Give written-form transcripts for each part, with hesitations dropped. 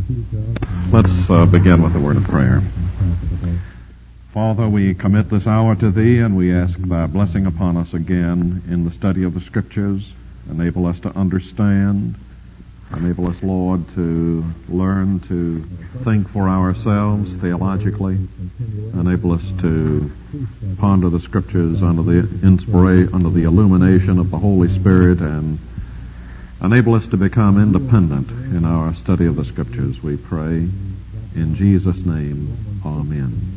Let's begin with a word of prayer. Father, we commit this hour to Thee, and we ask Thy blessing upon us again in the study of the Scriptures. Enable us to understand. Enable us, Lord, to learn to think for ourselves theologically. Enable us to ponder the Scriptures under the illumination of the Holy Spirit, and enable us to become independent in our study of the Scriptures, we pray. In Jesus' name, amen.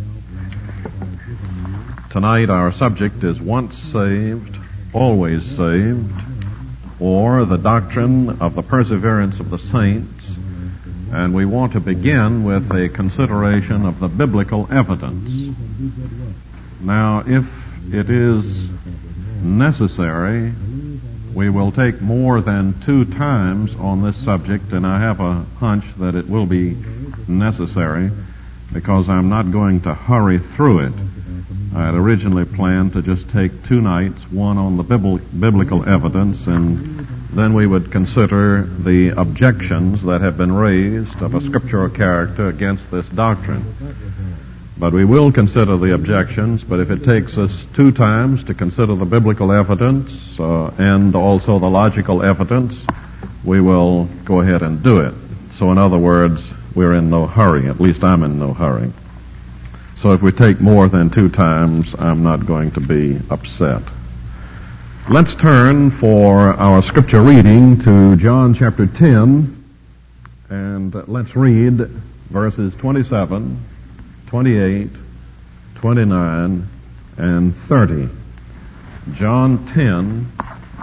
Tonight our subject is once saved, always saved, or the doctrine of the perseverance of the saints. And we want to begin with a consideration of the biblical evidence. Now, if it is necessary, we will take more than 2 times on this subject, and I have a hunch that it will be necessary because I'm not going to hurry through it. I had originally planned to just take 2 nights, one on the biblical evidence, and then we would consider the objections that have been raised of a scriptural character against this doctrine. But we will consider the objections, but if it takes us 2 times to consider the biblical evidence and also the logical evidence, we will go ahead and do it. So in other words, we're in no hurry. At least I'm in no hurry. So if we take more than 2 times, I'm not going to be upset. Let's turn for our scripture reading to John chapter 10, and let's read verses 27, 28, 29, and 30. John 10,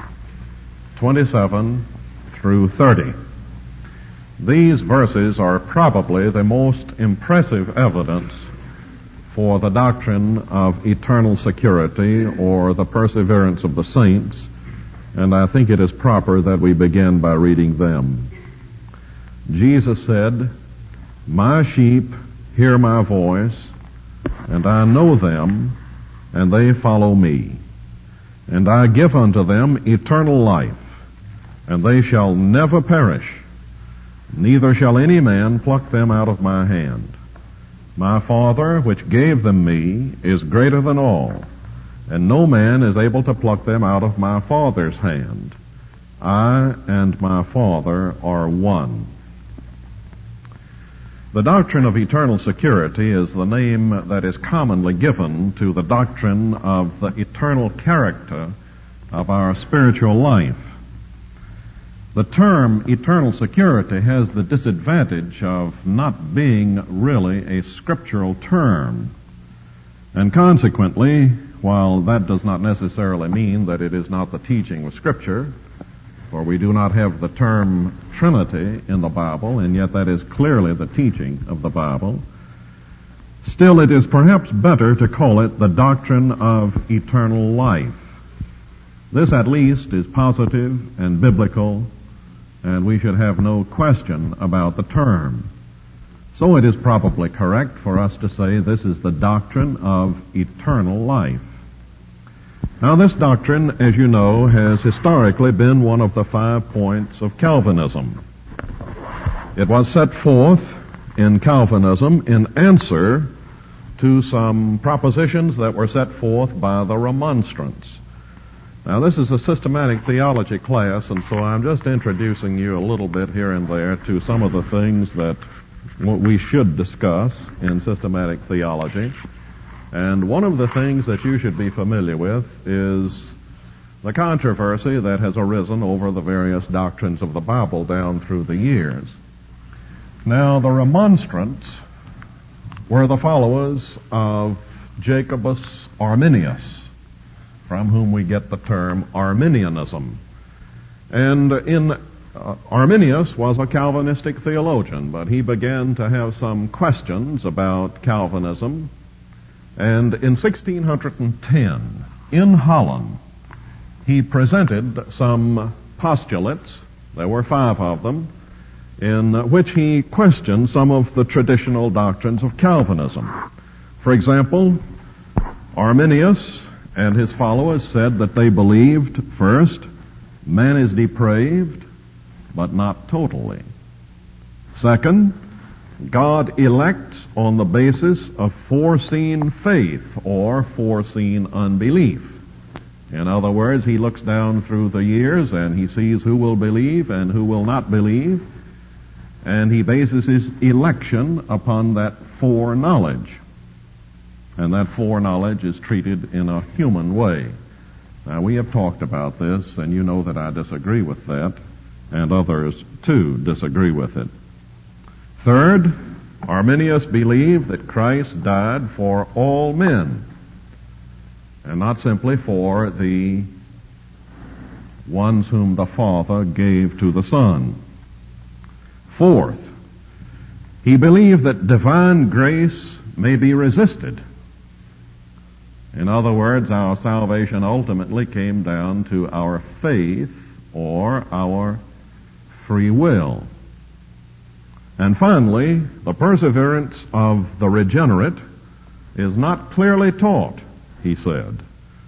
27 through 30. These verses are probably the most impressive evidence for the doctrine of eternal security or the perseverance of the saints, and I think it is proper that we begin by reading them. Jesus said, "My sheep hear my voice, and I know them, and they follow me. And I give unto them eternal life, and they shall never perish, neither shall any man pluck them out of my hand. My Father, which gave them me, is greater than all, and no man is able to pluck them out of my Father's hand. I and my Father are one." The doctrine of eternal security is the name that is commonly given to the doctrine of the eternal character of our spiritual life. The term eternal security has the disadvantage of not being really a scriptural term. And consequently, while that does not necessarily mean that it is not the teaching of Scripture, for we do not have the term Trinity in the Bible, and yet that is clearly the teaching of the Bible, still it is perhaps better to call it the doctrine of eternal life. This at least is positive and biblical, and we should have no question about the term. So it is probably correct for us to say this is the doctrine of eternal life. Now, this doctrine, as you know, has historically been one of the 5 points of Calvinism. It was set forth in Calvinism in answer to some propositions that were set forth by the Remonstrants. Now, this is a systematic theology class, and so I'm just introducing you a little bit here and there to some of the things that we should discuss in systematic theology. And one of the things that you should be familiar with is the controversy that has arisen over the various doctrines of the Bible down through the years. Now, the Remonstrants were the followers of Jacobus Arminius, from whom we get the term Arminianism. And Arminius was a Calvinistic theologian, but he began to have some questions about Calvinism. And in 1610, in Holland, he presented some postulates, there were 5 of them, in which he questioned some of the traditional doctrines of Calvinism. For example, Arminius and his followers said that they believed, first, man is depraved, but not totally. Second, God elects on the basis of foreseen faith or foreseen unbelief. In other words, he looks down through the years and he sees who will believe and who will not believe, and he bases his election upon that foreknowledge. And that foreknowledge is treated in a human way. Now, we have talked about this, and you know that I disagree with that, and others, too, disagree with it. Third, Arminius believed that Christ died for all men, and not simply for the ones whom the Father gave to the Son. Fourth, he believed that divine grace may be resisted. In other words, our salvation ultimately came down to our faith or our free will. And finally, the perseverance of the regenerate is not clearly taught, he said.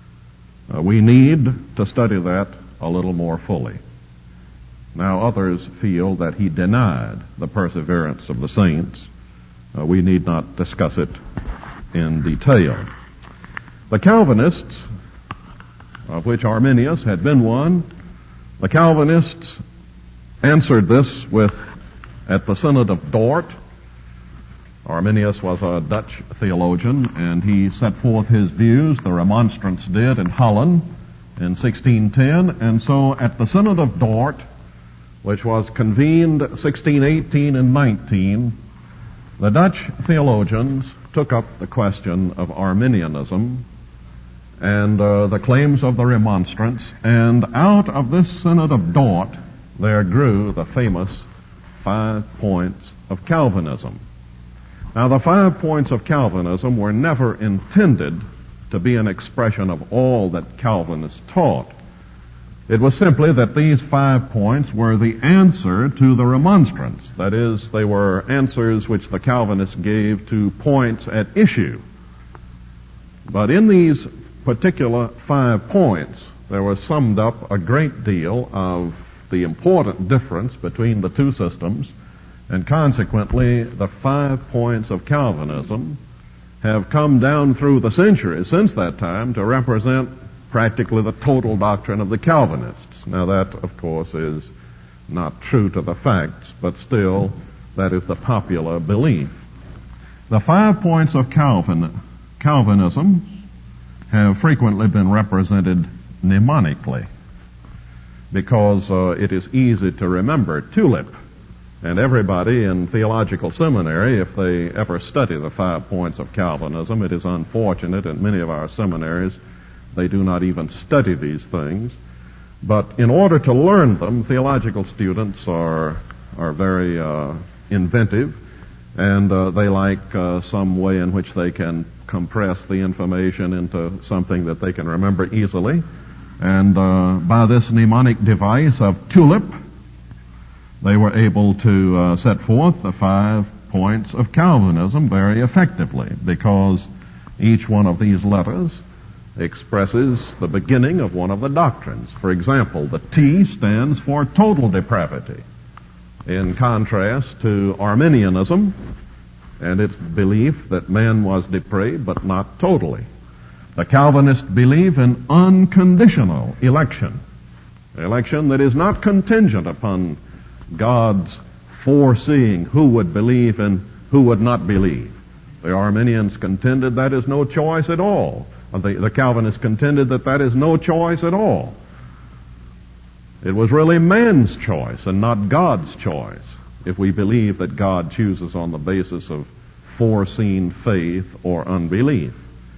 We need to study that a little more fully. Now, others feel that he denied the perseverance of the saints. We need not discuss it in detail. The Calvinists, of which Arminius had been one, the Calvinists answered this with, at the Synod of Dort, Arminius was a Dutch theologian, and he set forth his views, the Remonstrants did, in Holland in 1610, and so at the Synod of Dort, which was convened 1618 and 19, the Dutch theologians took up the question of Arminianism and the claims of the Remonstrants, and out of this Synod of Dort there grew the famous 5 points of Calvinism. Now, the 5 points of Calvinism were never intended to be an expression of all that Calvinists taught. It was simply that these 5 points were the answer to the Remonstrants. That is, they were answers which the Calvinists gave to points at issue. But in these particular 5 points, there was summed up a great deal of the important difference between the two systems, and consequently, the 5 points of Calvinism have come down through the centuries since that time to represent practically the total doctrine of the Calvinists. Now, that, of course, is not true to the facts, but still, that is the popular belief. The 5 points of Calvinism have frequently been represented mnemonically because it is easy to remember TULIP. And everybody in theological seminary, if they ever study the 5 points of Calvinism, it is unfortunate in many of our seminaries they do not even study these things. But in order to learn them, theological students are very inventive, and they like some way in which they can compress the information into something that they can remember easily. And by this mnemonic device of TULIP, they were able to set forth the 5 points of Calvinism very effectively, because each one of these letters expresses the beginning of one of the doctrines. For example, the T stands for total depravity, in contrast to Arminianism and its belief that man was depraved but not totally. The Calvinists believe in unconditional election that is not contingent upon God's foreseeing who would believe and who would not believe. The Arminians contended that is no choice at all. The Calvinists contended that that is no choice at all. It was really man's choice and not God's choice, if we believe that God chooses on the basis of foreseen faith or unbelief.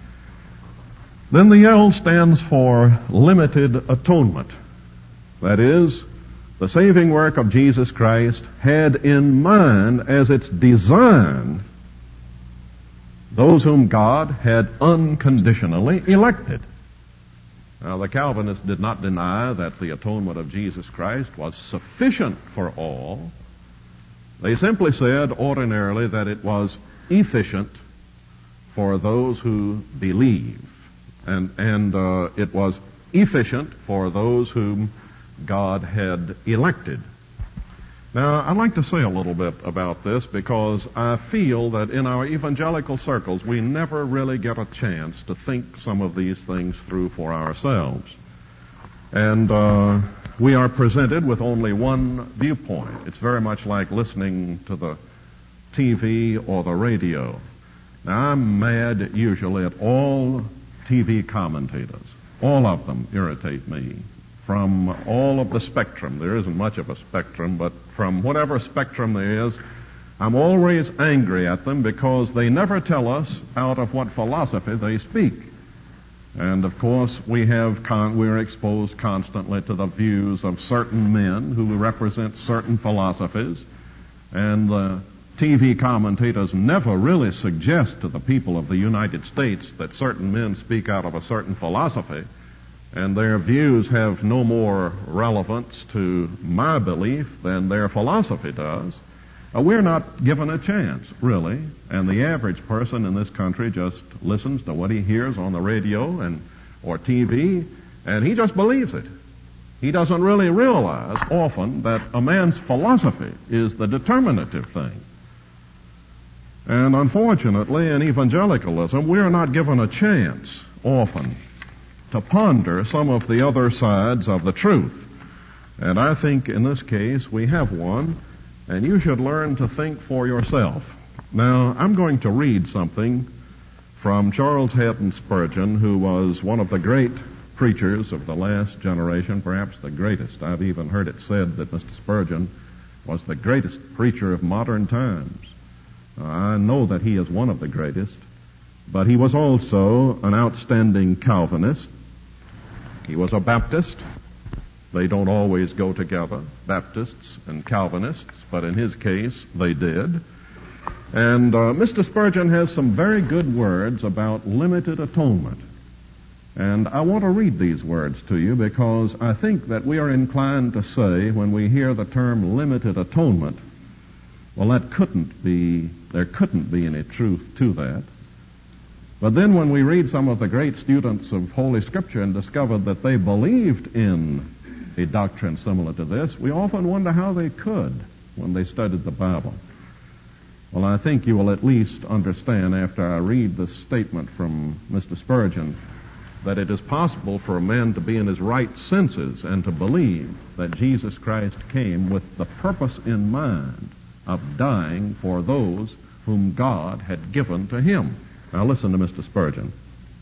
Then the L stands for limited atonement. That is, the saving work of Jesus Christ had in mind as its design those whom God had unconditionally elected. Now, the Calvinists did not deny that the atonement of Jesus Christ was sufficient for all. They simply said ordinarily that it was efficient for those who believe. And it was efficient for those whom God had elected. Now, I'd like to say a little bit about this because I feel that in our evangelical circles, we never really get a chance to think some of these things through for ourselves. And we are presented with only one viewpoint. It's very much like listening to the TV or the radio. Now, I'm mad usually at all TV commentators. All of them irritate me. From all of the spectrum. There isn't much of a spectrum, but from whatever spectrum there is, I'm always angry at them because they never tell us out of what philosophy they speak. And of course, we're exposed constantly to the views of certain men who represent certain philosophies, and the TV commentators never really suggest to the people of the United States that certain men speak out of a certain philosophy, and their views have no more relevance to my belief than their philosophy does. We're not given a chance, really, and the average person in this country just listens to what he hears on the radio or TV, and he just believes it. He doesn't really realize often that a man's philosophy is the determinative thing. And unfortunately, in evangelicalism, we're not given a chance often to ponder some of the other sides of the truth. And I think in this case we have one, and you should learn to think for yourself. Now, I'm going to read something from Charles Haddon Spurgeon, who was one of the great preachers of the last generation, perhaps the greatest. I've even heard it said that Mr. Spurgeon was the greatest preacher of modern times. I know that he is one of the greatest, but he was also an outstanding Calvinist. He was a Baptist. They don't always go together, Baptists and Calvinists, but in his case, they did. And Mr. Spurgeon has some very good words about limited atonement. And I want to read these words to you because I think that we are inclined to say when we hear the term limited atonement, well, there couldn't be any truth to that. But then when we read some of the great students of Holy Scripture and discover that they believed in a doctrine similar to this, we often wonder how they could when they studied the Bible. Well, I think you will at least understand after I read this statement from Mr. Spurgeon that it is possible for a man to be in his right senses and to believe that Jesus Christ came with the purpose in mind of dying for those whom God had given to him. Now listen to Mr. Spurgeon.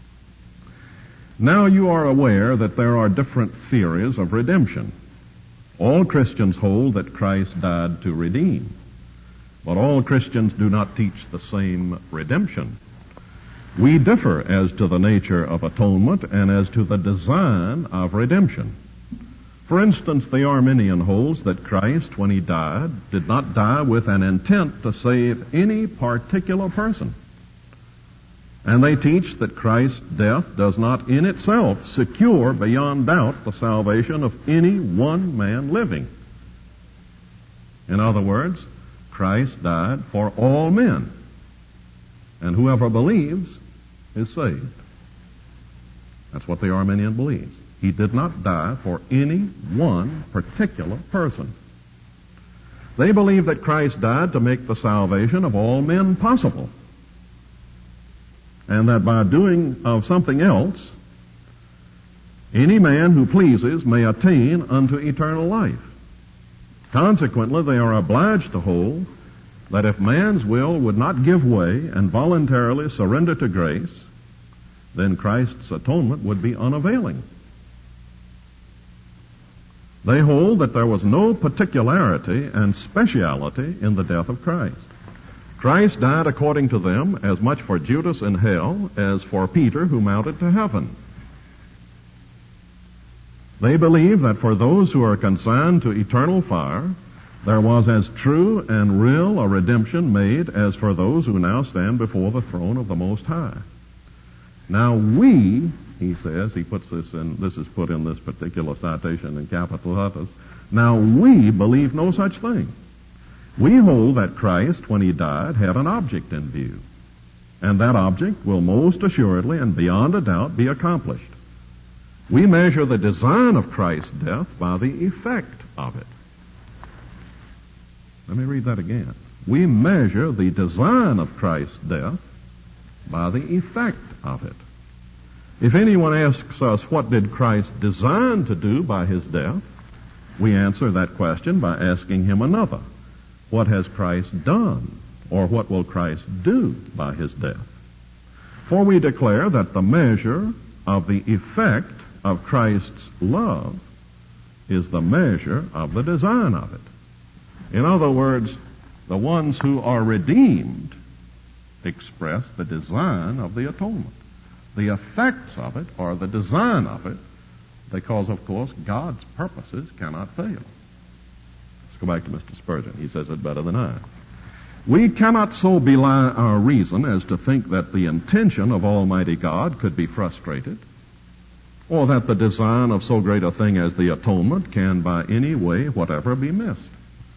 Now you are aware that there are different theories of redemption. All Christians hold that Christ died to redeem, but all Christians do not teach the same redemption. We differ as to the nature of atonement and as to the design of redemption. For instance, the Arminian holds that Christ, when he died, did not die with an intent to save any particular person. And they teach that Christ's death does not in itself secure beyond doubt the salvation of any one man living. In other words, Christ died for all men, and whoever believes is saved. That's what the Arminian believes. He did not die for any one particular person. They believe that Christ died to make the salvation of all men possible, and that by doing of something else, any man who pleases may attain unto eternal life. Consequently, they are obliged to hold that if man's will would not give way and voluntarily surrender to grace, then Christ's atonement would be unavailing. They hold that there was no particularity and speciality in the death of Christ. Christ died, according to them, as much for Judas in hell as for Peter who mounted to heaven. They believe that for those who are consigned to eternal fire, there was as true and real a redemption made as for those who now stand before the throne of the Most High. Now we, he says, he puts this in, this is put in this particular citation in capital letters, now we believe no such thing. We hold that Christ, when he died, had an object in view, and that object will most assuredly and beyond a doubt be accomplished. We measure the design of Christ's death by the effect of it. Let me read that again. We measure the design of Christ's death by the effect of it. If anyone asks us, what did Christ design to do by his death? We answer that question by asking him another. What has Christ done? Or what will Christ do by his death? For we declare that the measure of the effect of Christ's love is the measure of the design of it. In other words, the ones who are redeemed express the design of the atonement. The effects of it are the design of it, because, of course, God's purposes cannot fail. Let's go back to Mr. Spurgeon. He says it better than I. We cannot so belie our reason as to think that the intention of Almighty God could be frustrated, or that the design of so great a thing as the atonement can by any way whatever be missed.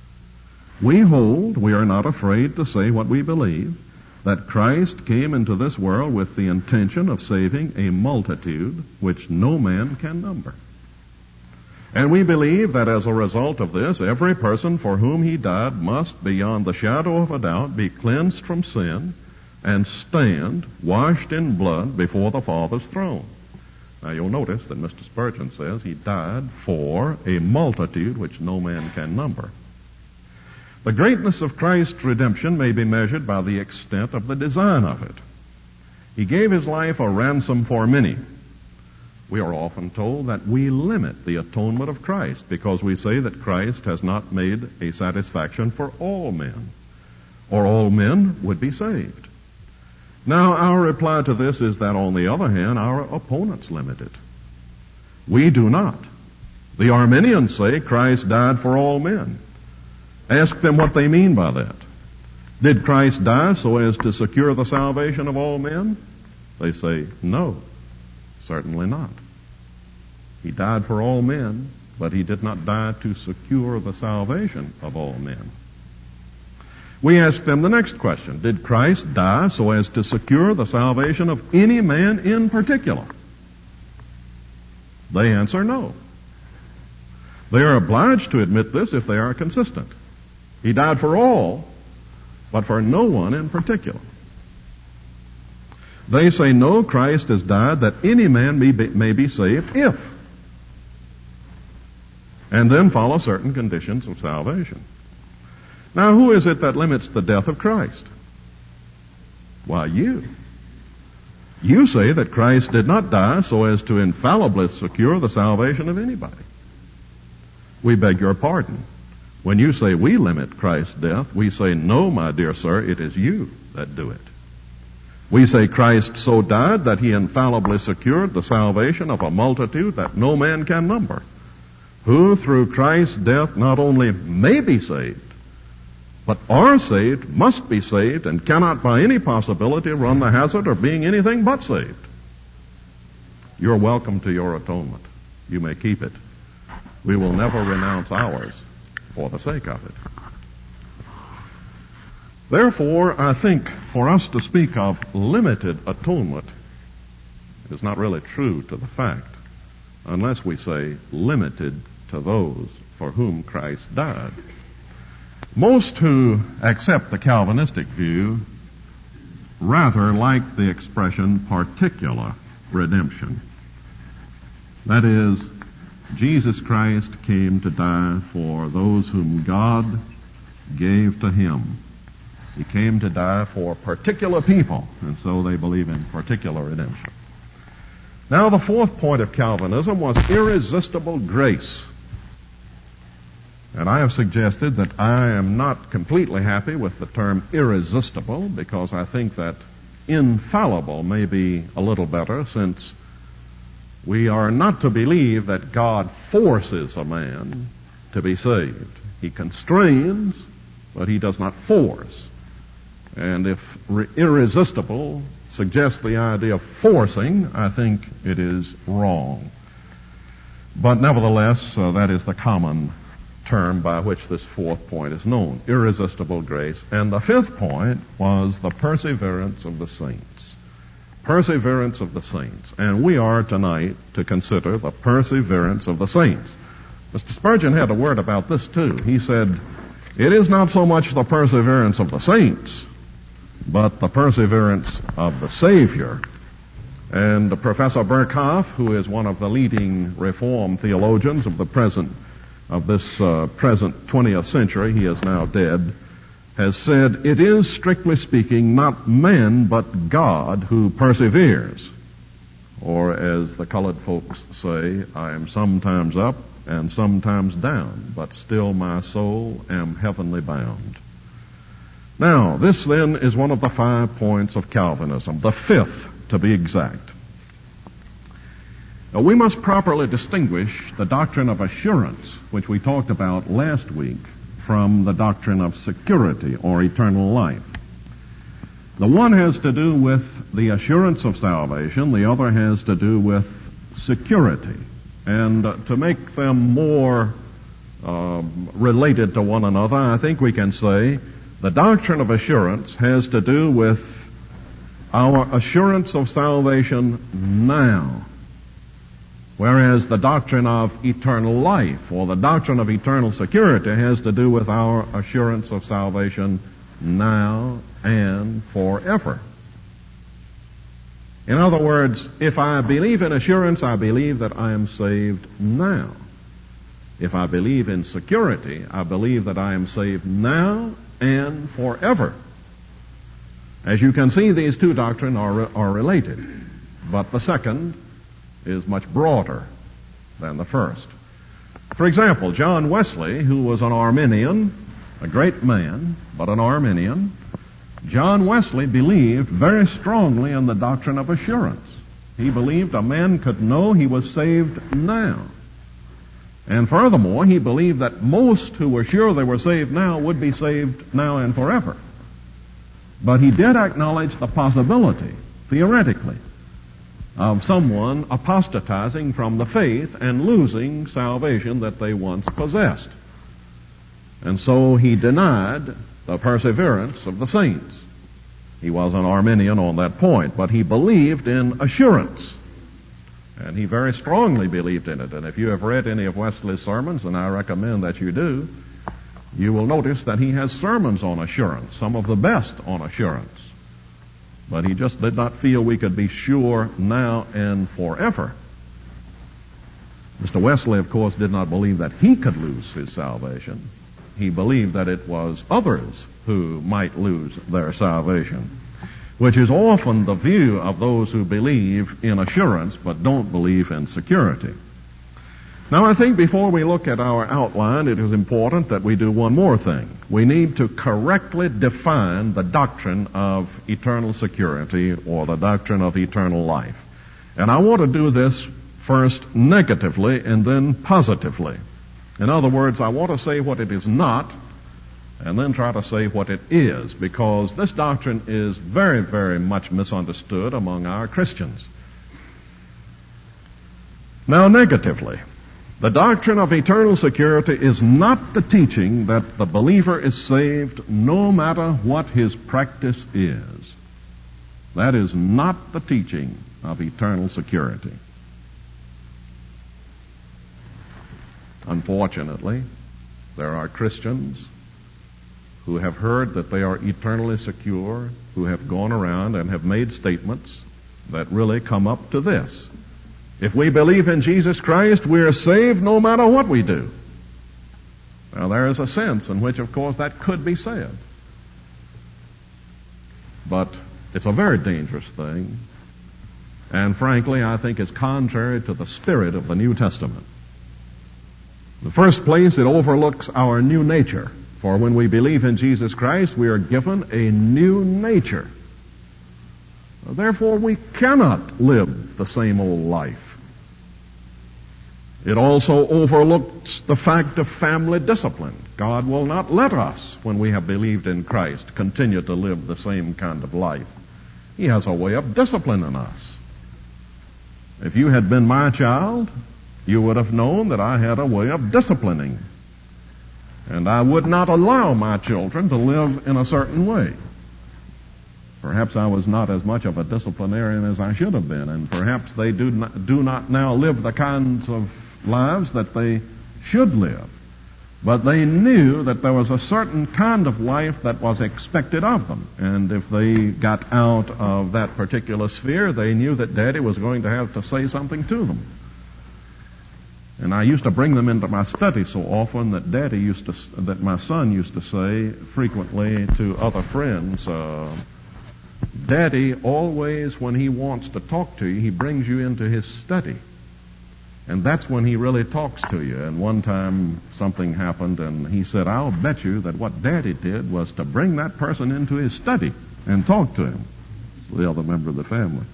We hold, we are not afraid to say what we believe, that Christ came into this world with the intention of saving a multitude which no man can number. And we believe that as a result of this, every person for whom he died must, beyond the shadow of a doubt, be cleansed from sin and stand washed in blood before the Father's throne. Now you'll notice that Mr. Spurgeon says he died for a multitude which no man can number. The greatness of Christ's redemption may be measured by the extent of the design of it. He gave his life a ransom for many. We are often told that we limit the atonement of Christ because we say that Christ has not made a satisfaction for all men, or all men would be saved. Now, our reply to this is that, on the other hand, our opponents limit it. We do not. The Arminians say Christ died for all men. Ask them what they mean by that. Did Christ die so as to secure the salvation of all men? They say, no, certainly not. He died for all men, but he did not die to secure the salvation of all men. We ask them the next question. Did Christ die so as to secure the salvation of any man in particular? They answer no. They are obliged to admit this if they are consistent. He died for all, but for no one in particular. They say, no, Christ has died that any man may be saved if. And then follow certain conditions of salvation. Now, who is it that limits the death of Christ? Why, you. You say that Christ did not die so as to infallibly secure the salvation of anybody. We beg your pardon. When you say we limit Christ's death, we say, no, my dear sir, it is you that do it. We say Christ so died that he infallibly secured the salvation of a multitude that no man can number, who through Christ's death not only may be saved, but are saved, must be saved, and cannot by any possibility run the hazard of being anything but saved. You're welcome to your atonement. You may keep it. We will never renounce ours for the sake of it. Therefore, I think for us to speak of limited atonement is not really true to the fact, unless we say limited to those for whom Christ died. Most who accept the Calvinistic view rather like the expression particular redemption. That is, Jesus Christ came to die for those whom God gave to him. He came to die for particular people, and so they believe in particular redemption. Now, the fourth point of Calvinism was irresistible grace. And I have suggested that I am not completely happy with the term irresistible, because I think that infallible may be a little better, since we are not to believe that God forces a man to be saved. He constrains, but he does not force. And if irresistible suggests the idea of forcing, I think it is wrong. But nevertheless, that is the common term by which this fourth point is known, irresistible grace. And the fifth point was the perseverance of the saints. Perseverance of the saints. And we are tonight to consider the perseverance of the saints. Mr. Spurgeon had a word about this too. He said, It is not so much the perseverance of the saints, but the perseverance of the Savior. And Professor Berkhoff, who is one of the leading Reformed theologians of this present 20th century, he is now dead, has said, it is, strictly speaking, not man but God who perseveres. Or as the colored folks say, I am sometimes up and sometimes down, but still my soul am heavenly bound. Now, this then is one of the 5 points of Calvinism, the 5th to be exact. Now, we must properly distinguish the doctrine of assurance, which we talked about last week, from the doctrine of security or eternal life. The one has to do with the assurance of salvation, the other has to do with security. And to make them more related to one another, I think we can say the doctrine of assurance has to do with our assurance of salvation now, whereas the doctrine of eternal life or the doctrine of eternal security has to do with our assurance of salvation now and forever. In other words, if I believe in assurance, I believe that I am saved now. If I believe in security, I believe that I am saved now and forever. As you can see, these two doctrines are related, but the second is much broader than the first. For example, John Wesley, who was an Arminian, a great man, but an Arminian, John Wesley believed very strongly in the doctrine of assurance. He believed a man could know he was saved now. And furthermore, he believed that most who were sure they were saved now would be saved now and forever. But he did acknowledge the possibility, theoretically, of someone apostatizing from the faith and losing salvation that they once possessed. And so he denied the perseverance of the saints. He was an Arminian on that point, but he believed in assurance. And he very strongly believed in it. And if you have read any of Wesley's sermons, and I recommend that you do, you will notice that he has sermons on assurance, some of the best on assurance. But he just did not feel we could be sure now and forever. Mr. Wesley, of course, did not believe that he could lose his salvation. He believed that it was others who might lose their salvation, which is often the view of those who believe in assurance but don't believe in security. Now, I think before we look at our outline, it is important that we do one more thing. We need to correctly define the doctrine of eternal security or the doctrine of eternal life. And I want to do this first negatively and then positively. In other words, I want to say what it is not and then try to say what it is, because this doctrine is very, very much misunderstood among our Christians. Now, negatively, the doctrine of eternal security is not the teaching that the believer is saved no matter what his practice is. That is not the teaching of eternal security. Unfortunately, there are Christians who have heard that they are eternally secure, who have gone around and have made statements that really come up to this. If we believe in Jesus Christ, we are saved no matter what we do. Now, there is a sense in which, of course, that could be said. But it's a very dangerous thing. And frankly, I think it's contrary to the spirit of the New Testament. In the first place, it overlooks our new nature. For when we believe in Jesus Christ, we are given a new nature. Therefore, we cannot live the same old life. It also overlooks the fact of family discipline. God will not let us, when we have believed in Christ, continue to live the same kind of life. He has a way of disciplining us. If you had been my child, you would have known that I had a way of disciplining. And I would not allow my children to live in a certain way. Perhaps I was not as much of a disciplinarian as I should have been, and perhaps they do not now live the kinds of lives that they should live. But they knew that there was a certain kind of life that was expected of them. And if they got out of that particular sphere, they knew that Daddy was going to have to say something to them. And I used to bring them into my study so often that that my son used to say frequently to other friends, Daddy always, when he wants to talk to you, he brings you into his study. And that's when he really talks to you. And one time something happened, and he said, I'll bet you that what Daddy did was to bring that person into his study and talk to him. The other member of the family.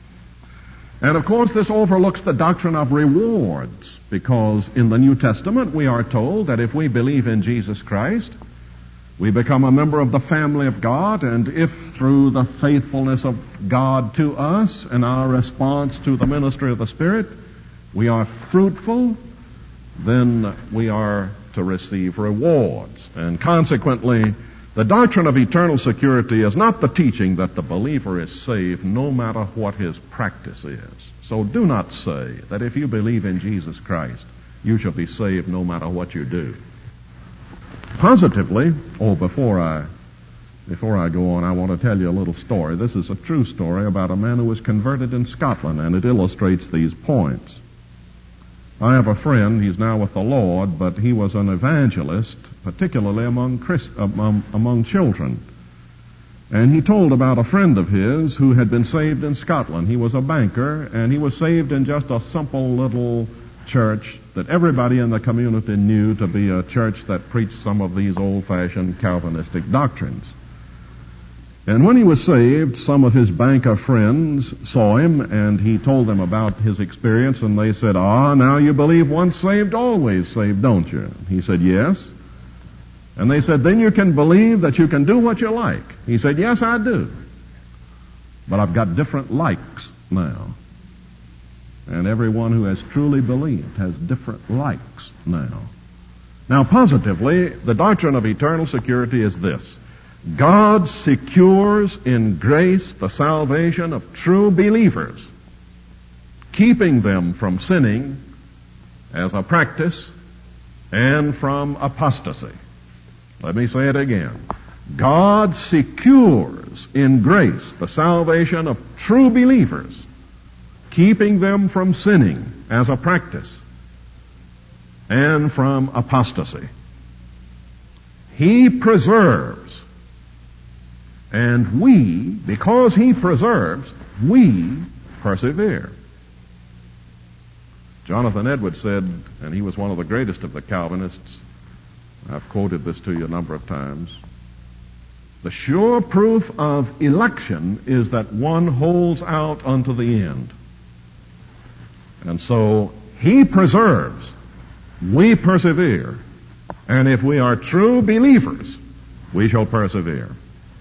And of course, this overlooks the doctrine of rewards, because in the New Testament we are told that if we believe in Jesus Christ, we become a member of the family of God, and if through the faithfulness of God to us and our response to the ministry of the Spirit, we are fruitful, then we are to receive rewards. And consequently, the doctrine of eternal security is not the teaching that the believer is saved no matter what his practice is. So do not say that if you believe in Jesus Christ, you shall be saved no matter what you do. Positively, before I go on, I want to tell you a little story. This is a true story about a man who was converted in Scotland, and it illustrates these points. I have a friend, he's now with the Lord, but he was an evangelist, particularly among children. And he told about a friend of his who had been saved in Scotland. He was a banker, and he was saved in just a simple little church that everybody in the community knew to be a church that preached some of these old-fashioned Calvinistic doctrines. And when he was saved, some of his banker friends saw him, and he told them about his experience, and they said, now you believe once saved, always saved, don't you? He said, yes. And they said, then you can believe that you can do what you like. He said, yes, I do. But I've got different likes now. And everyone who has truly believed has different likes now. Now, positively, the doctrine of eternal security is this. God secures in grace the salvation of true believers, keeping them from sinning as a practice and from apostasy. Let me say it again. God secures in grace the salvation of true believers, keeping them from sinning as a practice and from apostasy. He preserves, and we, because He preserves, we persevere. Jonathan Edwards said, and he was one of the greatest of the Calvinists, I've quoted this to you a number of times, the sure proof of election is that one holds out unto the end. And so, He preserves, we persevere, and if we are true believers, we shall persevere.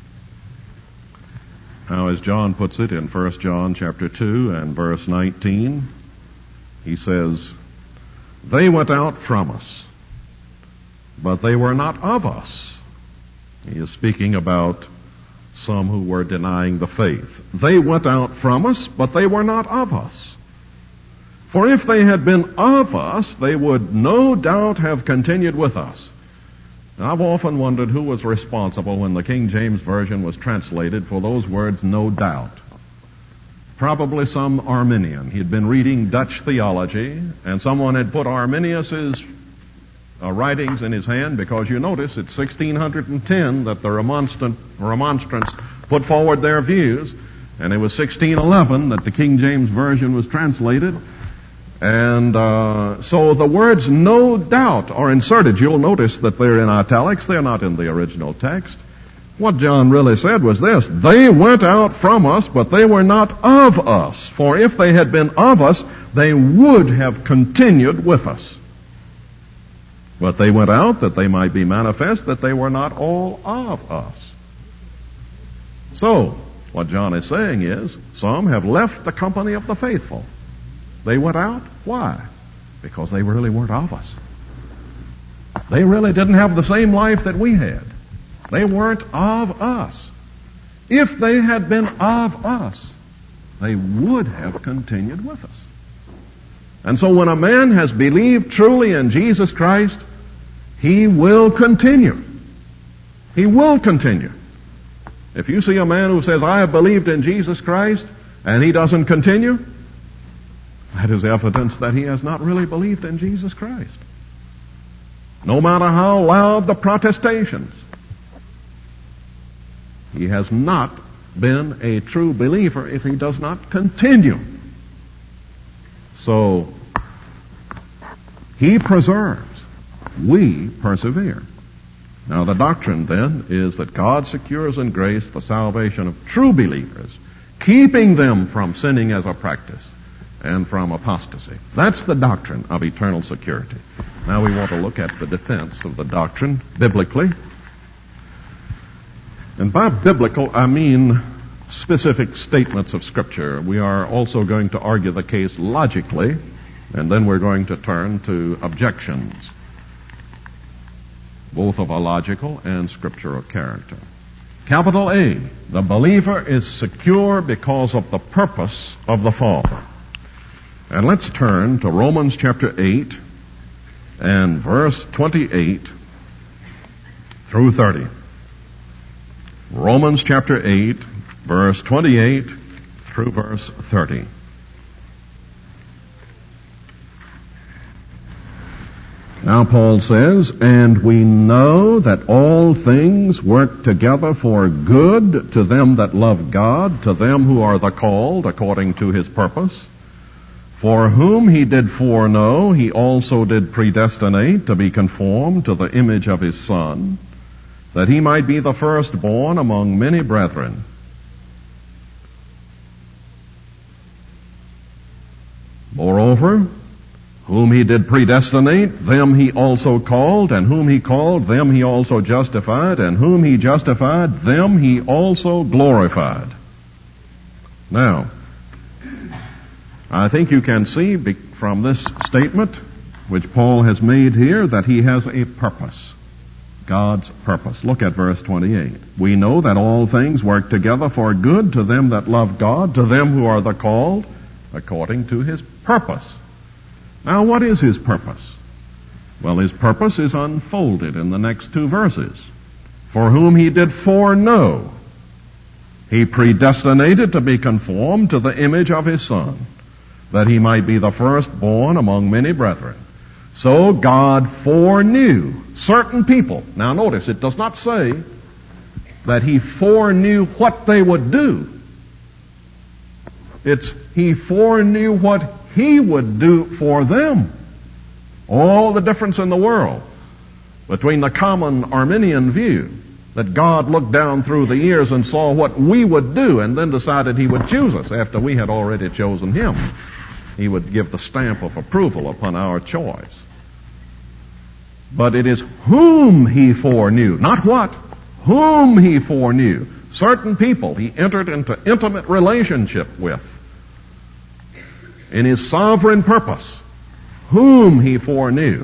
Now, as John puts it in 1 John chapter 2 and verse 19, he says, they went out from us, but they were not of us. He is speaking about some who were denying the faith. They went out from us, but they were not of us. For if they had been of us, they would no doubt have continued with us. Now, I've often wondered who was responsible when the King James Version was translated for those words, no doubt. Probably some Arminian. He'd been reading Dutch theology, and someone had put Arminius's writings in his hand, because you notice it's 1610 that the Remonstrants put forward their views, and it was 1611 that the King James Version was translated. And so the words no doubt are inserted. You'll notice that they're in italics. They're not in the original text. What John really said was this: they went out from us, but they were not of us. For if they had been of us, they would have continued with us. But they went out that they might be manifest that they were not all of us. So, what John is saying is, some have left the company of the faithful. They went out. Why? Because they really weren't of us. They really didn't have the same life that we had. They weren't of us. If they had been of us, they would have continued with us. And so when a man has believed truly in Jesus Christ, He will continue. He will continue. If you see a man who says, I have believed in Jesus Christ, and he doesn't continue, that is evidence that he has not really believed in Jesus Christ. No matter how loud the protestations, he has not been a true believer if he does not continue. So, he preserves. We persevere. Now, the doctrine then is that God secures in grace the salvation of true believers, keeping them from sinning as a practice and from apostasy. That's the doctrine of eternal security. Now we want to look at the defense of the doctrine biblically. And by biblical, I mean specific statements of Scripture. We are also going to argue the case logically, and then we're going to turn to objections, both of a logical and scriptural character. Capital A, the believer is secure because of the purpose of the Father. And let's turn to Romans chapter 8 and verse 28 through 30. Romans chapter 8, verse 28 through verse 30. Now Paul says, and we know that all things work together for good to them that love God, to them who are the called according to his purpose. For whom he did foreknow, he also did predestinate to be conformed to the image of his Son, that he might be the firstborn among many brethren. Moreover, whom he did predestinate, them he also called, and whom he called, them he also justified, and whom he justified, them he also glorified. Now, I think you can see from this statement, which Paul has made here, that he has a purpose. God's purpose. Look at verse 28. We know that all things work together for good to them that love God, to them who are the called, according to his purpose. Now, what is his purpose? Well, his purpose is unfolded in the next two verses. For whom he did foreknow, he predestinated to be conformed to the image of his Son, that he might be the firstborn among many brethren. So God foreknew certain people. Now notice, it does not say that he foreknew what they would do. It's he foreknew what he would do for them. All the difference in the world between the common Arminian view that God looked down through the years and saw what we would do and then decided he would choose us after we had already chosen him. He would give the stamp of approval upon our choice. But it is whom he foreknew, not what, whom he foreknew. Certain people he entered into intimate relationship with in his sovereign purpose. Whom he foreknew.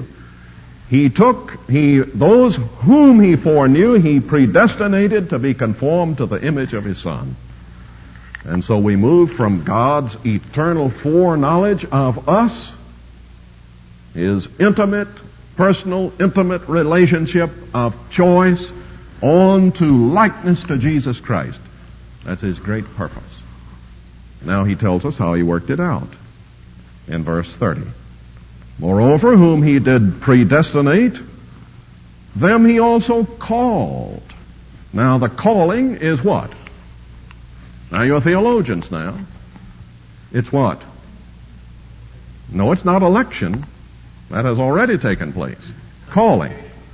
Those whom he foreknew, he predestinated to be conformed to the image of his Son. And so we move from God's eternal foreknowledge of us, his personal, intimate relationship of choice, on to likeness to Jesus Christ. That's his great purpose. Now he tells us how he worked it out in verse 30. Moreover, whom he did predestinate, them he also called. Now the calling is what? Now you're theologians now. It's what? No, it's not election. That has already taken place. Calling.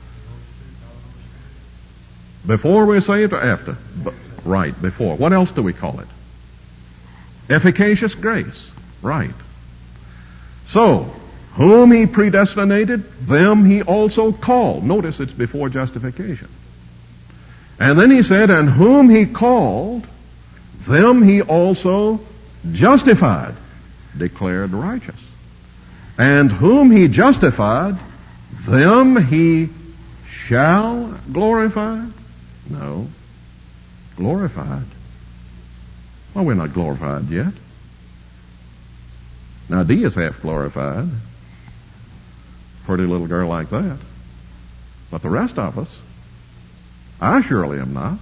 Before we're saved or after? Right, before. What else do we call it? Efficacious grace. Right. So, whom he predestinated, them he also called. Notice it's before justification. And then he said, and whom he called, them he also justified, declared righteous. And whom he justified, them he shall glorify? No. Glorified. Well, we're not glorified yet. Now, Dee is half glorified. Pretty little girl like that. But the rest of us, I surely am not.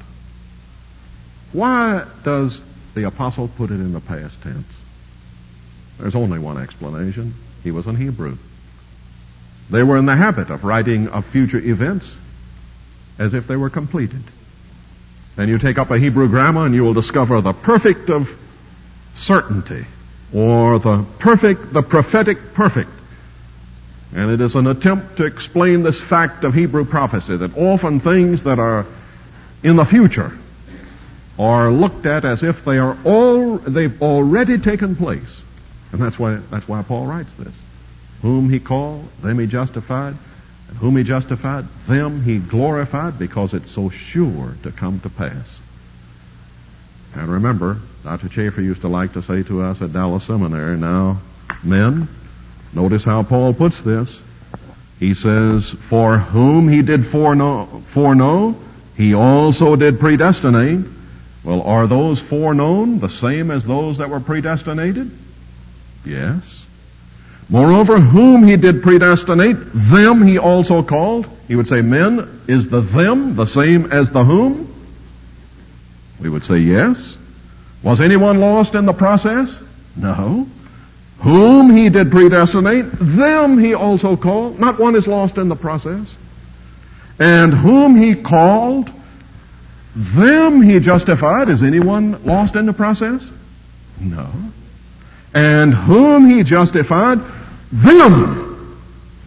Why does the apostle put it in the past tense? There's only one explanation. He was an Hebrew. They were in the habit of writing of future events as if they were completed. And you take up a Hebrew grammar and you will discover the perfect of certainty, or the prophetic perfect. And it is an attempt to explain this fact of Hebrew prophecy, that often things that are in the future are looked at as if they've already taken place. And that's why Paul writes this. Whom he called, them he justified. And whom he justified, them he glorified, because it's so sure to come to pass. And remember, Dr. Chafer used to like to say to us at Dallas Seminary, now, men, notice how Paul puts this. He says, for whom he did foreknow, he also did predestinate. Well, are those foreknown the same as those that were predestinated? Yes. Moreover, whom he did predestinate, them he also called. He would say, men, is the them the same as the whom? We would say yes. Was anyone lost in the process? No. Whom he did predestinate, them he also called. Not one is lost in the process. And whom he called, them he justified. Is anyone lost in the process? No. And whom he justified, them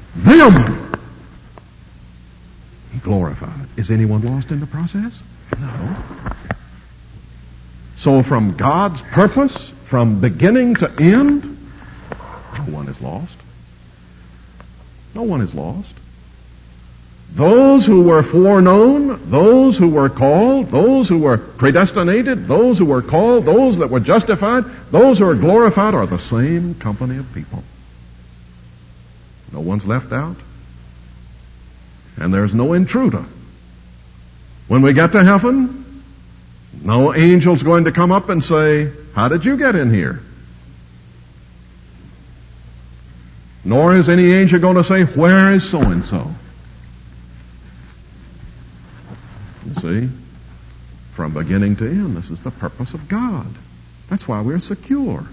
he glorified. Is anyone lost in the process? No. So from God's purpose, from beginning to end, no one is lost. No one is lost. Those who were foreknown, those who were called, those who were predestinated, those who were called, those that were justified, those who are glorified are the same company of people. No one's left out. And there's no intruder. When we get to heaven, no angel's going to come up and say, how did you get in here? Nor is any angel going to say, where is so-and-so? You see, from beginning to end, this is the purpose of God. That's why we're secure.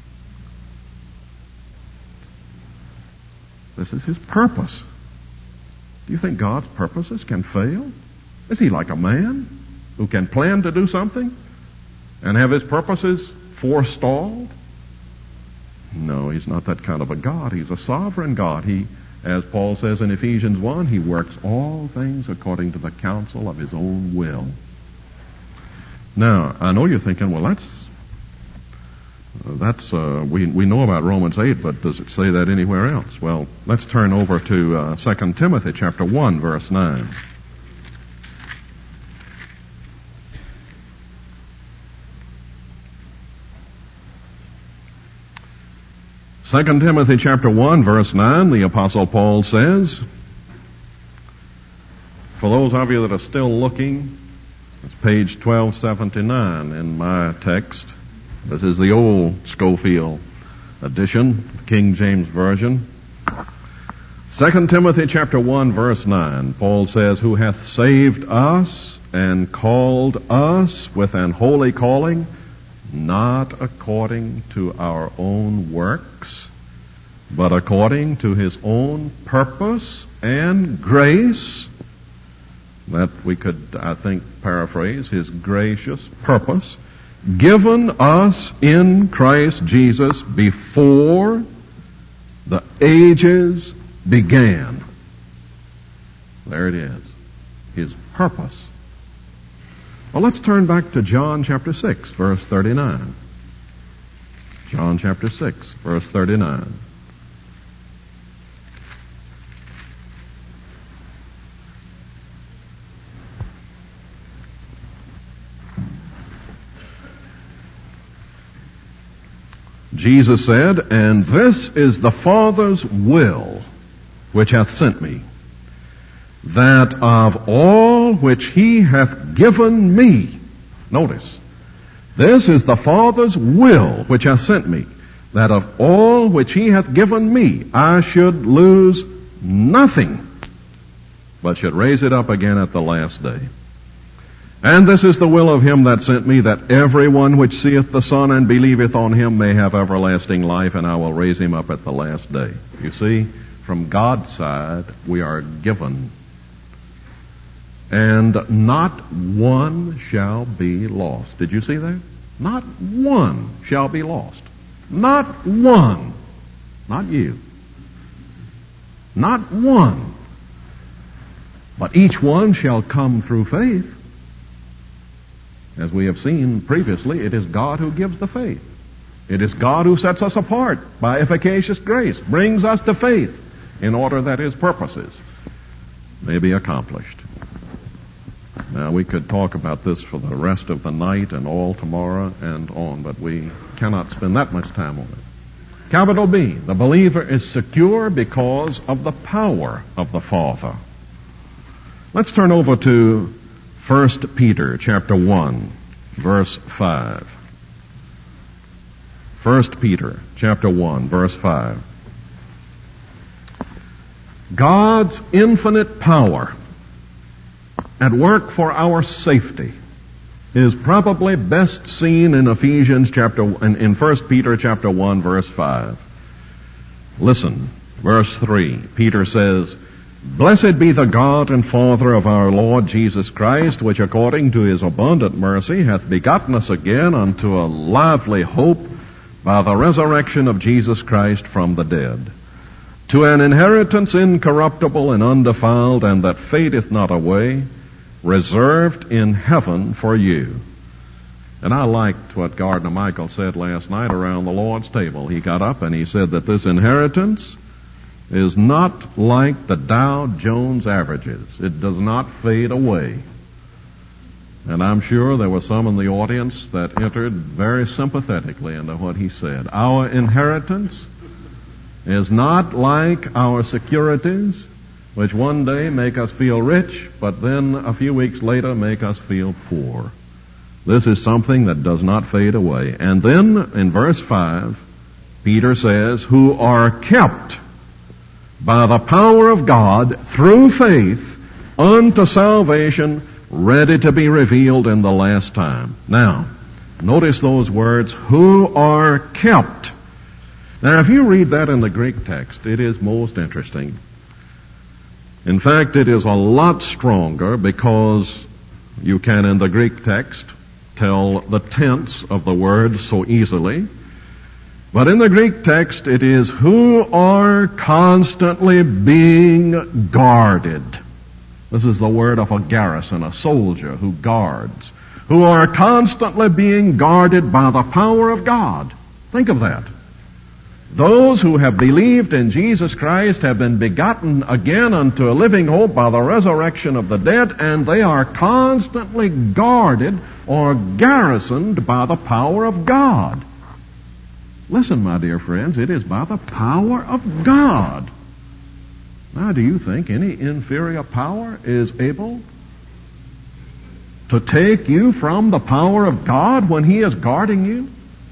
This is His purpose. Do you think God's purposes can fail? Is He like a man who can plan to do something and have His purposes forestalled? No, He's not that kind of a God. He's a sovereign God. He, as Paul says in Ephesians 1, He works all things according to the counsel of His own will. Now, I know you're thinking, well, we know about Romans 8, but does it say that anywhere else? Well, let's turn over to 2 Timothy chapter 1, verse 9. Second Timothy chapter 1, verse 9, the Apostle Paul says, for those of you that are still looking, it's page 1279 in my text. This is the old Scofield edition, King James Version. 2 Timothy chapter 1, verse 9, Paul says, who hath saved us and called us with an holy calling, not according to our own works, but according to His own purpose and grace, that we could, I think, paraphrase, His gracious purpose, given us in Christ Jesus before the ages began. There it is. His purpose. Well, let's turn back to John chapter 6, verse 39. John chapter 6, verse 39. Jesus said, and this is the Father's will which hath sent me, that of all which He hath given me, notice, this is the Father's will which hath sent me, that of all which He hath given me, I should lose nothing, but should raise it up again at the last day. And this is the will of him that sent me, that everyone which seeth the Son and believeth on him may have everlasting life, and I will raise him up at the last day. You see, from God's side, we are given. And not one shall be lost. Did you see that? Not one shall be lost. Not one. Not you. Not one. But each one shall come through faith. As we have seen previously, it is God who gives the faith. It is God who sets us apart by efficacious grace, brings us to faith in order that his purposes may be accomplished. Now, we could talk about this for the rest of the night and all tomorrow and on, but we cannot spend that much time on it. Capital B, the believer is secure because of the power of the Father. Let's turn over to 1 Peter chapter 1, verse 5. 1 Peter chapter 1, verse 5. God's infinite power at work for our safety is probably best seen in in 1 Peter chapter 1, verse 5. Listen, verse 3. Peter says, Blessed be the God and Father of our Lord Jesus Christ, which according to his abundant mercy hath begotten us again unto a lively hope by the resurrection of Jesus Christ from the dead, to an inheritance incorruptible and undefiled, and that fadeth not away, reserved in heaven for you. And I liked what Gardner Michael said last night around the Lord's table. He got up and he said that this inheritance is not like the Dow Jones averages. It does not fade away. And I'm sure there were some in the audience that entered very sympathetically into what he said. Our inheritance is not like our securities, which one day make us feel rich, but then a few weeks later make us feel poor. This is something that does not fade away. And then in verse 5, Peter says, who are kept by the power of God through faith unto salvation, ready to be revealed in the last time. Now, notice those words, who are kept. Now, if you read that in the Greek text, it is most interesting. In fact, it is a lot stronger because you can, in the Greek text, tell the tense of the word so easily. But in the Greek text, it is who are constantly being guarded. This is the word of a garrison, a soldier who guards. Who are constantly being guarded by the power of God. Think of that. Those who have believed in Jesus Christ have been begotten again unto a living hope by the resurrection of the dead, and they are constantly guarded or garrisoned by the power of God. Listen, my dear friends, it is by the power of God. Now, do you think any inferior power is able to take you from the power of God when he is guarding you?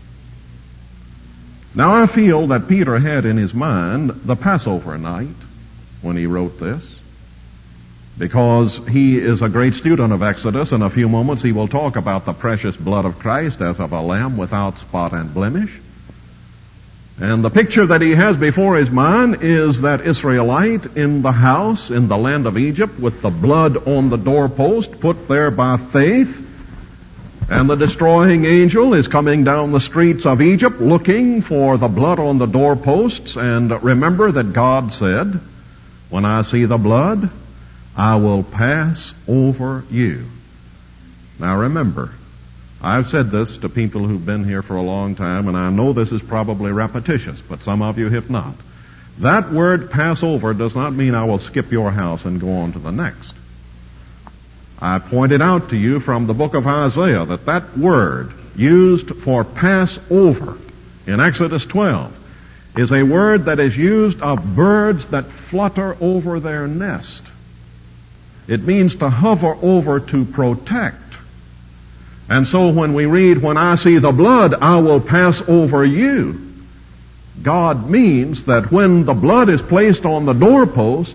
Now, I feel that Peter had in his mind the Passover night when he wrote this, because he is a great student of Exodus. In a few moments he will talk about the precious blood of Christ as of a lamb without spot and blemish. And the picture that he has before his mind is that Israelite in the house in the land of Egypt with the blood on the doorpost put there by faith. And the destroying angel is coming down the streets of Egypt looking for the blood on the doorposts. And remember that God said, when I see the blood, I will pass over you. Now remember, I've said this to people who've been here for a long time, and I know this is probably repetitious, but some of you have not. That word Passover does not mean I will skip your house and go on to the next. I pointed out to you from the book of Isaiah that that word used for Passover in Exodus 12 is a word that is used of birds that flutter over their nest. It means to hover over, to protect. And so when we read, when I see the blood, I will pass over you, God means that when the blood is placed on the doorpost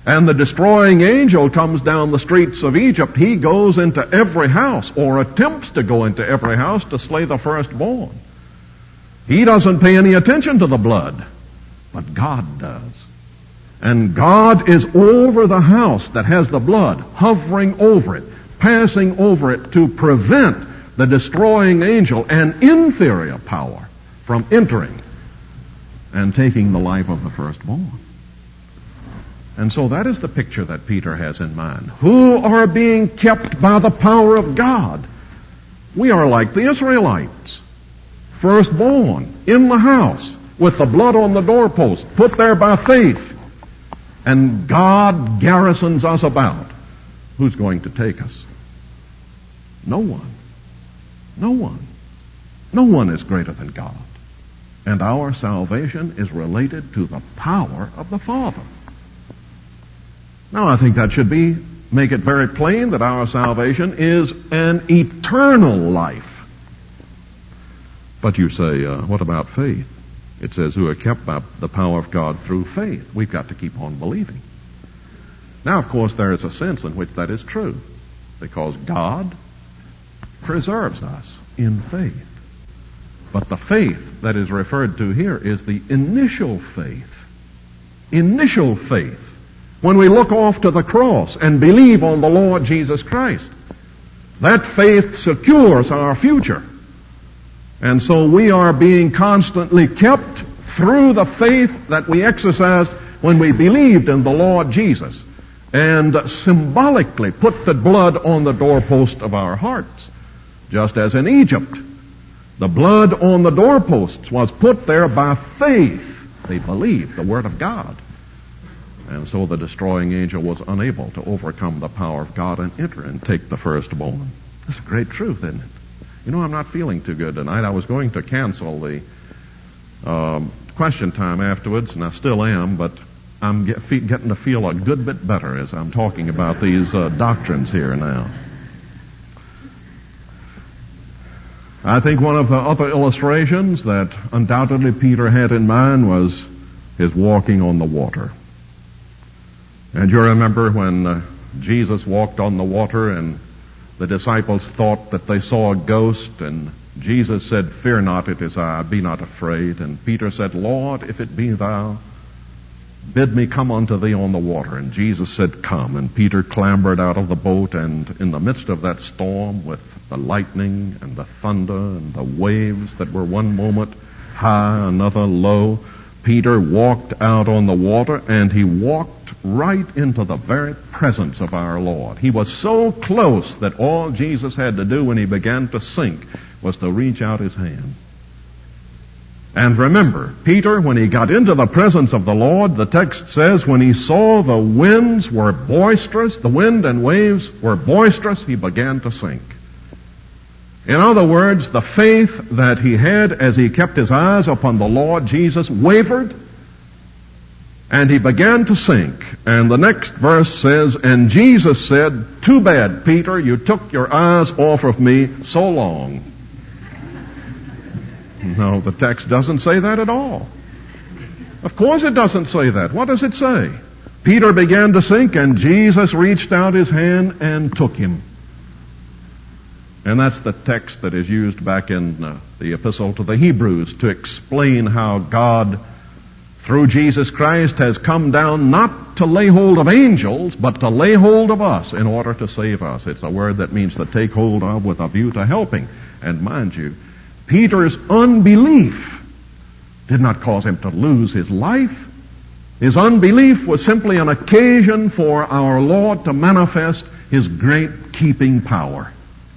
And the destroying angel comes down the streets of Egypt. He goes into every house, or attempts to go into every house, to slay the firstborn. He doesn't pay any attention to the blood, but God does. And God is over the house that has the blood, hovering over it, passing over it to prevent the destroying angel, an inferior power, from entering and taking the life of the firstborn. And so that is the picture that Peter has in mind. Who are being kept by the power of God? We are like the Israelites. Firstborn, in the house, with the blood on the doorpost, put there by faith. And God garrisons us about. Who's going to take us? No one. No one. No one is greater than God. And our salvation is related to the power of the Father. Now, I think that should make it very plain that our salvation is an eternal life. But you say, what about faith? It says, who are kept by the power of God through faith. We've got to keep on believing. Now, of course, there is a sense in which that is true, because God preserves us in faith. But the faith that is referred to here is the initial faith. Initial faith. When we look off to the cross and believe on the Lord Jesus Christ, that faith secures our future. And so we are being constantly kept through the faith that we exercised when we believed in the Lord Jesus and symbolically put the blood on the doorpost of our hearts. Just as in Egypt, the blood on the doorposts was put there by faith. They believed the Word of God. And so the destroying angel was unable to overcome the power of God and enter and take the firstborn. That's a great truth, isn't it? You know, I'm not feeling too good tonight. I was going to cancel the question time afterwards, and I still am, but I'm getting to feel a good bit better as I'm talking about these doctrines here now. I think one of the other illustrations that undoubtedly Peter had in mind was his walking on the water. And you remember when Jesus walked on the water and the disciples thought that they saw a ghost, and Jesus said, "Fear not, it is I, be not afraid." And Peter said, "Lord, if it be thou, bid me come unto thee on the water." And Jesus said, "Come." And Peter clambered out of the boat, and in the midst of that storm with the lightning and the thunder and the waves that were one moment high, another low, Peter walked out on the water, and he walked right into the very presence of our Lord. He was so close that all Jesus had to do when he began to sink was to reach out his hand. And remember, Peter, when he got into the presence of the Lord, the text says, when he saw the winds were boisterous, the wind and waves were boisterous, he began to sink. In other words, the faith that he had as he kept his eyes upon the Lord Jesus wavered, and he began to sink. And the next verse says, and Jesus said, "Too bad, Peter, you took your eyes off of me so long." No, the text doesn't say that at all. Of course it doesn't say that. What does it say? Peter began to sink, and Jesus reached out his hand and took him. And that's the text that is used back in the epistle to the Hebrews to explain how God, through Jesus Christ, has come down not to lay hold of angels, but to lay hold of us in order to save us. It's a word that means to take hold of with a view to helping. And mind you, Peter's unbelief did not cause him to lose his life. His unbelief was simply an occasion for our Lord to manifest his great keeping power.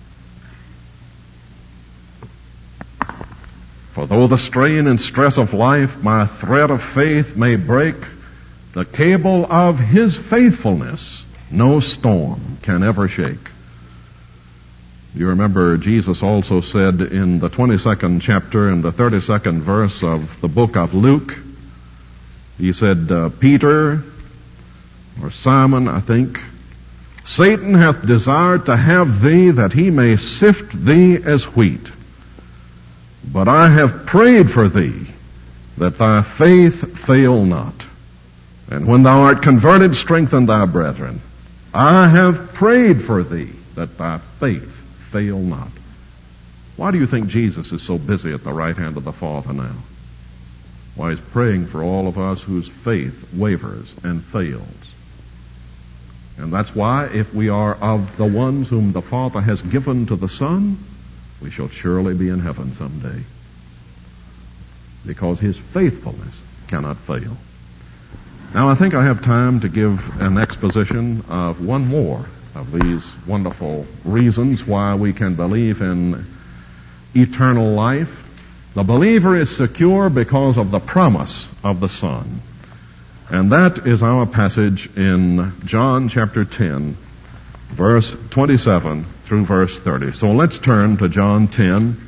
For though the strain and stress of life, my thread of faith may break, the cable of his faithfulness no storm can ever shake. You remember Jesus also said in the 22nd chapter and the 32nd verse of the book of Luke, he said, Peter, or Simon, I think, Satan hath desired to have thee that he may sift thee as wheat. But I have prayed for thee, that thy faith fail not. And when thou art converted, strengthen thy brethren. I have prayed for thee, that thy faith fail not. Why do you think Jesus is so busy at the right hand of the Father now? Why, he's praying for all of us whose faith wavers and fails. And that's why, if we are of the ones whom the Father has given to the Son, we shall surely be in heaven someday. Because his faithfulness cannot fail. Now, I think I have time to give an exposition of one more of these wonderful reasons why we can believe in eternal life. The believer is secure because of the promise of the Son. And that is our passage in John chapter 10, verse 27 through verse 30. So let's turn to John 10.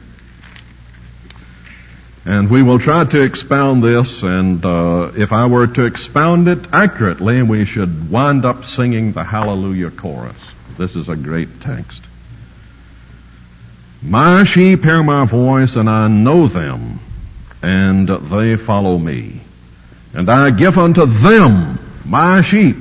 And we will try to expound this, and if I were to expound it accurately, we should wind up singing the Hallelujah chorus. This is a great text. My sheep hear my voice, and I know them, and they follow me. And I give unto them, my sheep,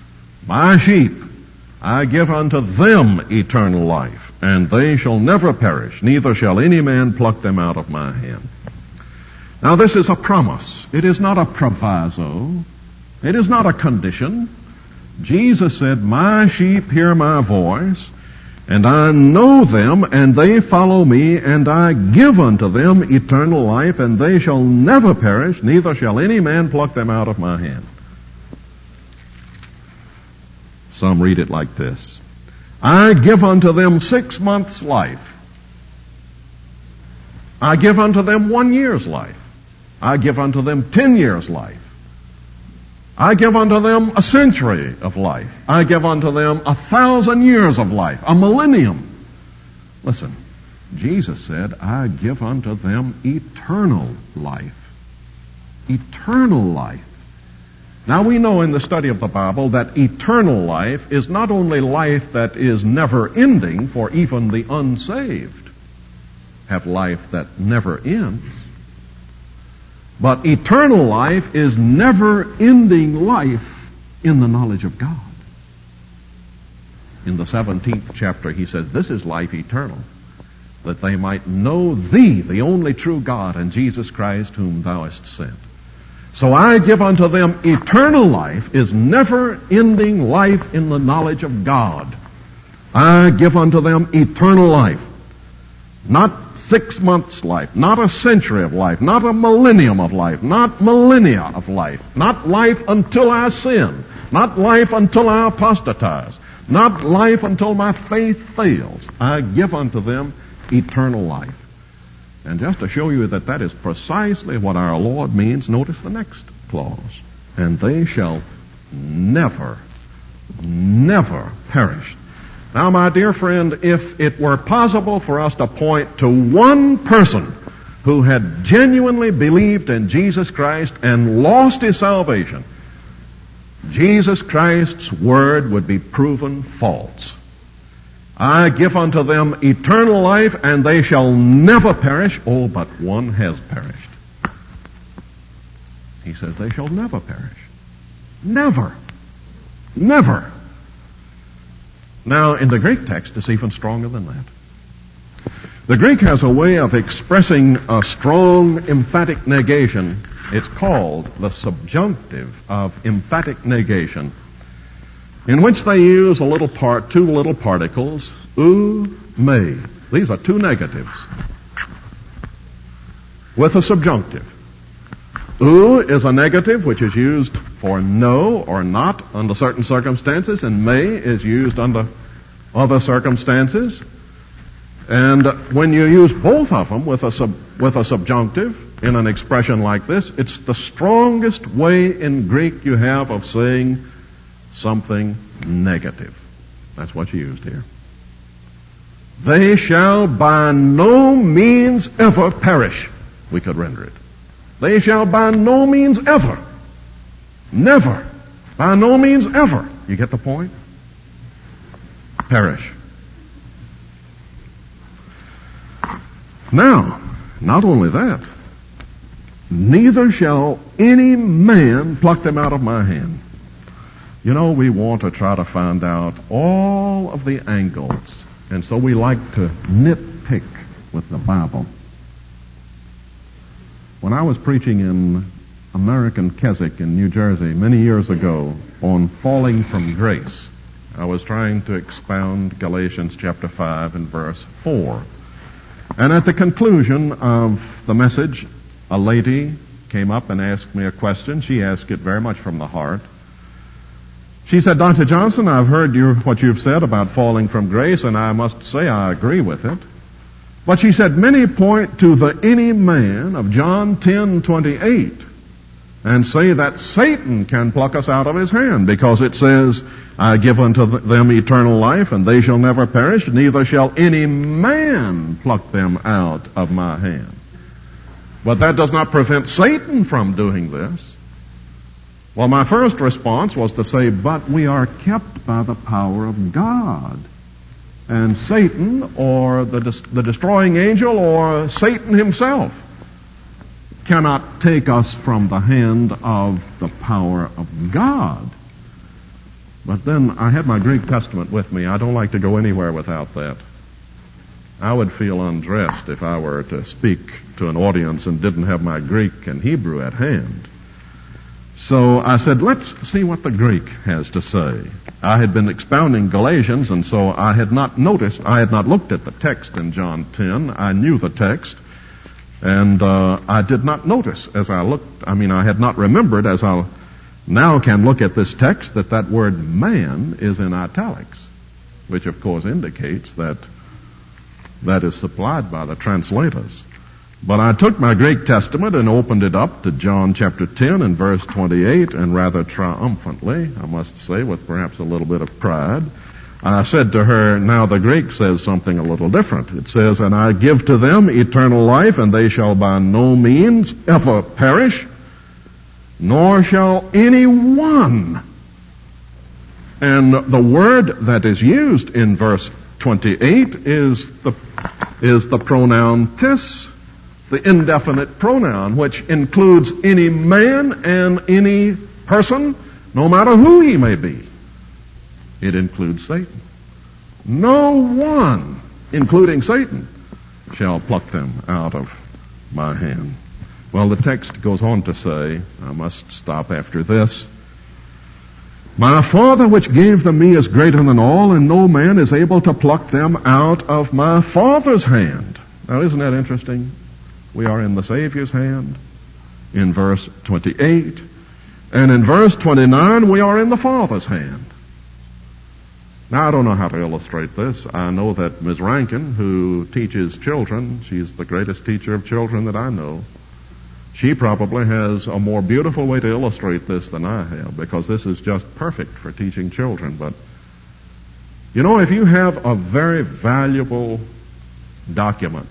I give unto them eternal life, and they shall never perish, neither shall any man pluck them out of my hand. Now, this is a promise. It is not a proviso. It is not a condition. Jesus said, my sheep hear my voice, and I know them, and they follow me, and I give unto them eternal life, and they shall never perish, neither shall any man pluck them out of my hand. Some read it like this. I give unto them 6 months' life. I give unto them 1 year's life. I give unto them 10 years' life. I give unto them a century of life. I give unto them 1,000 years of life, a millennium. Listen, Jesus said, I give unto them eternal life. Eternal life. Now we know in the study of the Bible that eternal life is not only life that is never ending, for even the unsaved have life that never ends. But eternal life is never-ending life in the knowledge of God. In the 17th chapter, he says, this is life eternal, that they might know thee, the only true God, and Jesus Christ, whom thou hast sent. So I give unto them eternal life is never-ending life in the knowledge of God. I give unto them eternal life. Not 6 months' life, not a century of life, not a millennium of life, not millennia of life, not life until I sin, not life until I apostatize, not life until my faith fails. I give unto them eternal life. And just to show you that that is precisely what our Lord means, notice the next clause. And they shall never, never perish. Now, my dear friend, if it were possible for us to point to one person who had genuinely believed in Jesus Christ and lost his salvation, Jesus Christ's word would be proven false. I give unto them eternal life, and they shall never perish. Oh, but one has perished. He says they shall never perish. Never. Never. Now, in the Greek text, it's even stronger than that. The Greek has a way of expressing a strong emphatic negation. It's called the subjunctive of emphatic negation, in which they use two little particles, ou, me. These are two negatives with a subjunctive. Ou is a negative which is used for no or not under certain circumstances, and me is used under other circumstances. And when you use both of them with a subjunctive in an expression like this, it's the strongest way in Greek you have of saying something negative. That's what you used here. They shall by no means ever perish, we could render it. They shall by no means ever, never, by no means ever, you get the point? Perish. Now, not only that, neither shall any man pluck them out of my hand. You know, we want to try to find out all of the angles, and so we like to nitpick with the Bible. When I was preaching in American Keswick in New Jersey many years ago on falling from grace, I was trying to expound Galatians chapter 5 and verse 4. And at the conclusion of the message, a lady came up and asked me a question. She asked it very much from the heart. She said, Dr. Johnson, I've heard what you've said about falling from grace, and I must say I agree with it. But she said, many point to the any man of John 10:28 and say that Satan can pluck us out of his hand, because it says, I give unto them eternal life, and they shall never perish, neither shall any man pluck them out of my hand. But that does not prevent Satan from doing this. Well, my first response was to say, but we are kept by the power of God. And Satan, or the destroying angel, or Satan himself, cannot take us from the hand of the power of God. But then I had my Greek Testament with me. I don't like to go anywhere without that. I would feel undressed if I were to speak to an audience and didn't have my Greek and Hebrew at hand. So I said, let's see what the Greek has to say. I had been expounding Galatians, and so I had not looked at the text in John 10. I knew the text, and I did not notice as I looked. I had not remembered, as I now can look at this text, that word man is in italics, which of course indicates that is supplied by the translators. But I took my Greek Testament and opened it up to John chapter 10 and verse 28, and rather triumphantly, I must say, with perhaps a little bit of pride, I said to her, now the Greek says something a little different. It says, and I give to them eternal life, and they shall by no means ever perish, nor shall any one. And the word that is used in verse 28 is the pronoun tis, the indefinite pronoun, which includes any man and any person, no matter who he may be. It includes Satan. No one, including Satan, shall pluck them out of my hand. Well, the text goes on to say, I must stop after this, my Father which gave them me is greater than all, and no man is able to pluck them out of my Father's hand. Now, isn't that interesting? We are in the Savior's hand in verse 28, and in verse 29 we are in the Father's hand. Now, I don't know how to illustrate this. I know that Ms. Rankin, who teaches children, she's the greatest teacher of children that I know, she probably has a more beautiful way to illustrate this than I have, because this is just perfect for teaching children. But, you know, if you have a very valuable document,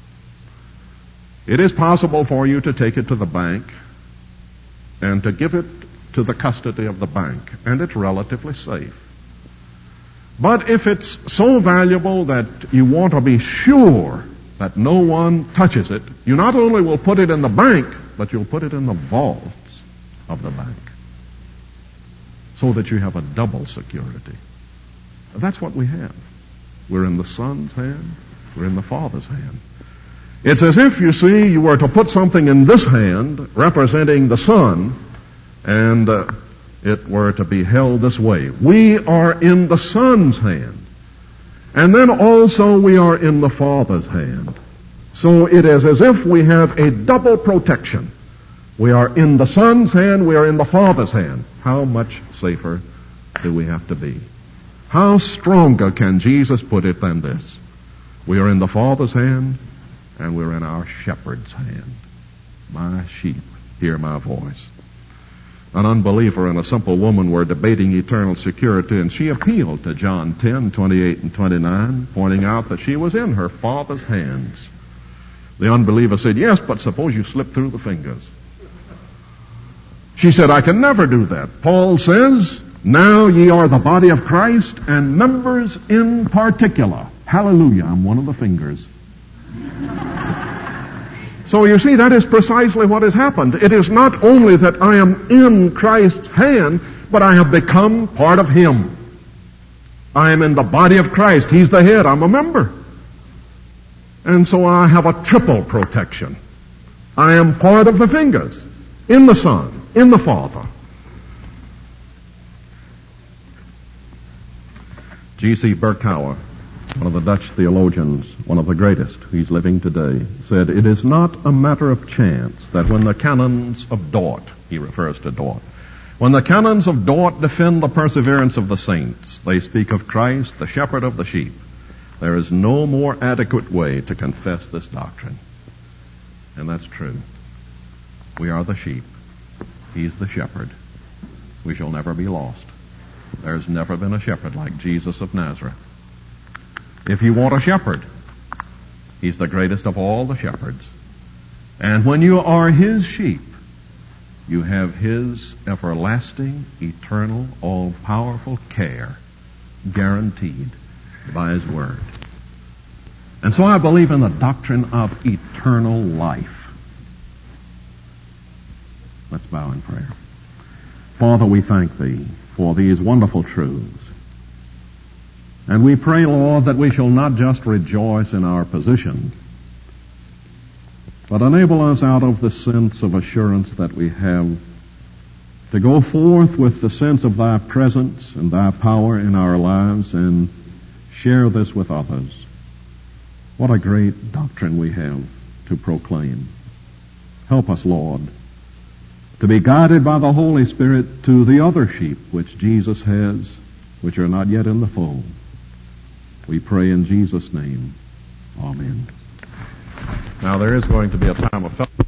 it is possible for you to take it to the bank and to give it to the custody of the bank, and it's relatively safe. But if it's so valuable that you want to be sure that no one touches it, you not only will put it in the bank, but you'll put it in the vaults of the bank, so that you have a double security. That's what we have. We're in the Son's hand, we're in the Father's hand. It's as if, you see, you were to put something in this hand representing the Son, and it were to be held this way. We are in the Son's hand. And then also we are in the Father's hand. So it is as if we have a double protection. We are in the Son's hand, we are in the Father's hand. How much safer do we have to be? How stronger can Jesus put it than this? We are in the Father's hand, and we're in our shepherd's hand. My sheep hear my voice. An unbeliever and a simple woman were debating eternal security, and she appealed to John 10:28 and 29, pointing out that she was in her Father's hands. The unbeliever said, yes, but suppose you slip through the fingers. She said, I can never do that. Paul says, now ye are the body of Christ, and members in particular. Hallelujah, I'm one of the fingers. So you see, that is precisely what has happened. It is not only that I am in Christ's hand, but I have become part of Him. I am in the body of Christ. He's the head. I'm a member. And so I have a triple protection. I am part of the fingers, in the Son, in the Father. G.C. Berkouwer, one of the Dutch theologians, one of the greatest, he's living today, said, "It is not a matter of chance that when the canons of Dort," he refers to Dort, "when the canons of Dort defend the perseverance of the saints, they speak of Christ, the shepherd of the sheep. There is no more adequate way to confess this doctrine." And that's true. We are the sheep. He's the shepherd. We shall never be lost. There's never been a shepherd like Jesus of Nazareth. If you want a shepherd, He's the greatest of all the shepherds. And when you are His sheep, you have His everlasting, eternal, all-powerful care guaranteed by His Word. And so I believe in the doctrine of eternal life. Let's bow in prayer. Father, we thank Thee for these wonderful truths. And we pray, Lord, that we shall not just rejoice in our position, but enable us out of the sense of assurance that we have to go forth with the sense of Thy presence and Thy power in our lives and share this with others. What a great doctrine we have to proclaim. Help us, Lord, to be guided by the Holy Spirit to the other sheep which Jesus has, which are not yet in the fold. We pray in Jesus' name. Amen. Now there is going to be a time of fellowship.